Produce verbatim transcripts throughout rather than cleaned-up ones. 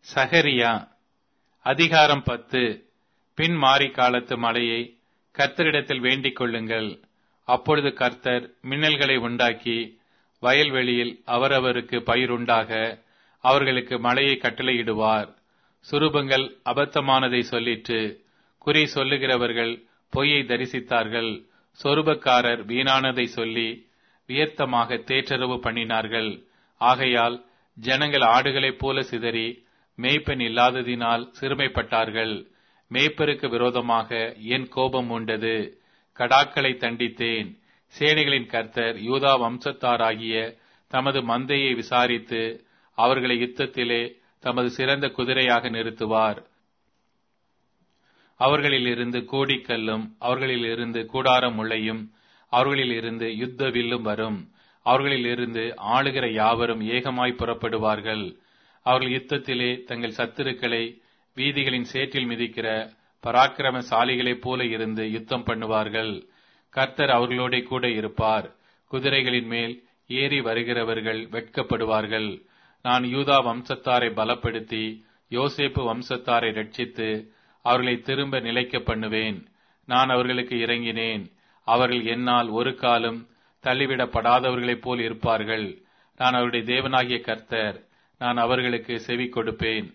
சகரியா அதிகாரம் பத்து. பின் மாரி காலத்து மழையை கர்த்தரிடத்தில் வேண்டிக் கொள்ளுங்கள். அப்பொழுது கர்த்தர் மின்னல்களை உண்டாக்கி வயல்வெளியில் அவரவருக்கு பயிருண்டாக அவர்களுக்கு மழையை கட்டளையிடுவார். சுரூபங்கள் அபத்தமானதை சொல்லிற்று, குறி சொல்லுகிறவர்கள் பொய்யை தரிசித்தார்கள். சொருபக்காரர் வீணானதை சொல்லி வியர்த்தமாக தேற்றரவு பண்ணினார்கள். ஆகையால் ஜனங்கள் ஆடுகளைப் போல சிதறி மேய்ப்பன் இல்லாததினால் சிறுமைப்பட்டார்கள். மேய்ப்பருக்கு விரோதமாக என் கோபம் உண்டது, கடாக்களை தண்டித்தேன். சேனைகளின் கர்த்தர் யூதா வம்சத்தாராகிய தமது மந்தையை விசாரித்து அவர்களை யுத்தத்திலே தமது சிறந்த குதிரையாக நிறுத்துவார். அவர்களில் இருந்து கோடிக்கல்லும் அவர்களில் இருந்து கூடாரம் முளையும் அவர்களில் இருந்து யுத்த வில்லும் வரும். அவர்களில் இருந்து ஆளுகிற யாவரும் ஏகமாய் புறப்படுவார்கள். அவர்கள் யுத்தத்திலே தங்கள் சத்துருக்களை வீதிகளின் சேற்றில் மிதிக்கிற பராக்கிரமசாலிகளைப் போல இருந்து யுத்தம் பண்ணுவார்கள். கர்த்தர் அவர்களோட கூட இருப்பார். குதிரைகளின் மேல் ஏறி வருகிறவர்கள் வெட்கப்படுவார்கள். நான் யூதா வம்சத்தாரை பலப்படுத்தி யோசேப்பு வம்சத்தாரை ரட்சித்து அவர்களை திரும்ப நிலைக்க பண்ணுவேன். நான் அவர்களுக்கு இறங்கினேன். அவர்கள் என்னால் ஒரு காலம் தள்ளிவிடப்படாதவர்களைப் போல் இருப்பார்கள். நான் அவருடைய தேவனாகிய கர்த்தர். நான் அவர்களுக்கு செவி கொடுப்பேன்.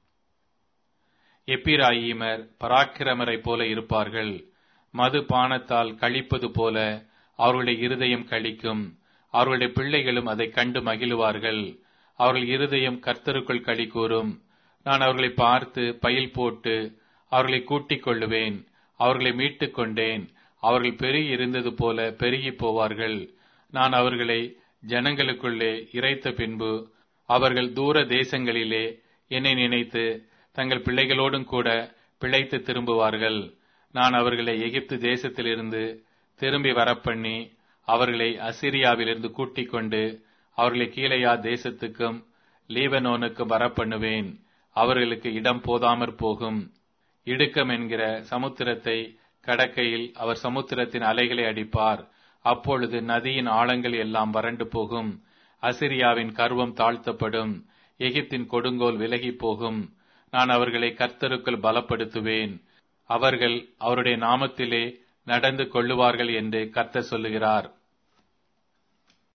எப்பிராயீமர் பராக்கிரமரை போல இருப்பார்கள். மது பானத்தால் கழிப்பது போல அவர்களுடைய இருதயம் கழிக்கும். அவர்களுடைய பிள்ளைகளும் அதை கண்டு மகிழுவார்கள். அவர்கள் இருதயம் கர்த்தருக்குள் களி கூறும். நான் அவர்களை பார்த்து பயில் போட்டு அவர்களை கூட்டிக் கொள்ளுவேன். அவர்களை மீட்டுக் கொண்டேன். அவர்கள் பெருகி இருந்தது போல பெருகி போவார்கள். நான் அவர்களை ஜனங்களுக்குள்ளே இறைத்த பின்பு அவர்கள் தூர தேசங்களிலே என்னை நினைத்து தங்கள் பிள்ளைகளோடும் கூட பிழைத்து திரும்புவார்கள். நான் அவர்களை எகிப்து தேசத்திலிருந்து திரும்பி வரப்பண்ணி அவர்களை அசிரியாவிலிருந்து கூட்டிக் கொண்டு அவர்களை கீலேயா தேசத்துக்கும் லீபனோனுக்கும் வரப்பண்ணுவேன். அவர்களுக்கு இடம் போதாமற் போகும். இடுக்கம் என்கிற சமுத்திரத்தை கடக்கையில் அவர் சமுத்திரத்தின் அலைகளை அடிப்பார். அப்பொழுது நதியின் ஆழங்கள் எல்லாம் வறண்டு போகும். அசிரியாவின் கர்வம் தாழ்த்தப்படும். எகிப்தின் கொடுங்கோல் விலகி போகும். நான் அவர்களை கர்த்தருக்குள் பலப்படுத்துவேன். அவர்கள் அவருடைய நாமத்திலே நடந்து கொள்ளுவார்கள் என்று கர்த்தர் சொல்லுகிறார்.